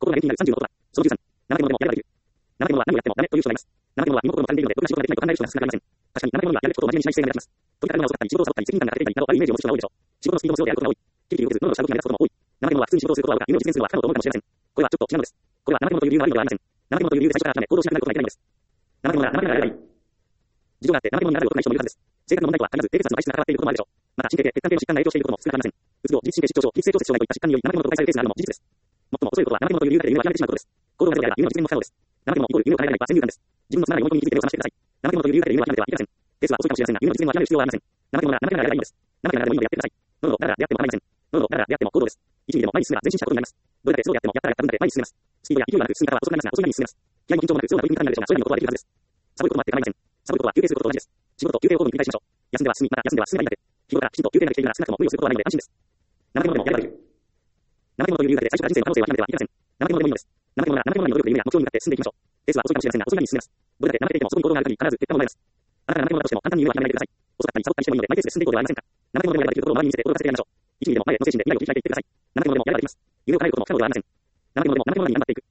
心が延期になる35言葉。その13。怠け者でもやればできる。怠け者は何をやってもダメという人がいます。怠け者は身も心も完全理論で僕が仕事ができないと考える人が少なくありません。確かに怠け者にはやるべきことを真面目にしない姿勢が目立ちます。といった車を遅かったり、仕事をサボったり、責任感が欠けていたりなど悪いイメージを持つ人が多いでしょう。仕事のスピードもスローでやることが多い。キリキリ動けず、喉の下動きが目立つことも多い。怠け者は普通に仕事をすることは多く、夢を実現するのは不可能と思うかもしれません。これはちょっと違うのです。これは怠け者という理由の悪いのではありません。怠け者という理由で最初から諦め、行動しなくなることがいけないのです。怠け者が怠け者がやればいい。事情があって怠け者になることない人もいるはずです。性格の問題とは限らず、低血圧の体質が関わっていることもあるでしょう。また、神経系、血管系の疾患が影響していることも少なくありません。うつ病、自律神経失調症、非正調節障害といった疾患により怠け者と誤解されるケースがあるのも事実です。最も遅いことは怠け者という理由だけで夢を諦めてしまうことです。行動がゼロであれば夢の実現も不可能です。怠け者イコール夢を叶えられないは先入観です。自分のつまらない思い込みに気づいて目を覚ましてください。怠け者という理由だけで夢を諦めてはいけません。ペースは遅いかもしれませんが、夢の実現も諦める必要はありません。怠け者が怠けながらやればいいのです。怠けながらでもいいのでやってください。ノロだからであっても構いません。ノロだからであっても行動です。1ミリでも前に進めば前進したことになります。どれだけスローであってもやったらやった分だけ前に進めます。スピードや勢いがなく進み方は遅くなりますが、遅い前に進めます。気合も緊張もなく、スローな V にかかるでしょうが、それなりのことはできるはずです。サボることもあって構いません。サボることは休憩することと同じです。仕事と休憩を交互に繰り返しましょう。休んでは進み、また休んでは進めばいいだけ。日頃からきちんと休憩ができているなら少なくとも無理をすることはないので安心です。怠け者でもやればできる。怠け者という理由だけで最初から人生の可能性を諦めてはいけません。怠け者でもいいのです。怠け者なら怠け者なりの努力で夢や目標に向かって進んでいきましょう。ペースは遅いかもしれませんが、遅い前に進めます。どれだけ怠けていてもそこに行動がある限り必ず結果も生まれます。あなたが怠け者だとしても簡単に夢は諦めないでください。遅かったりサボったりしてもいいので、マイペースで進んでいこうではありませんか。怠け者でもやればできるところを周りに見せて驚かせてやりましょう。1ミリでも前への精神で未来を切り開いていってください。怠け者でもやればできます。夢を叶えることも不可能ではありません。怠け者でも怠け者なりに頑張っていく。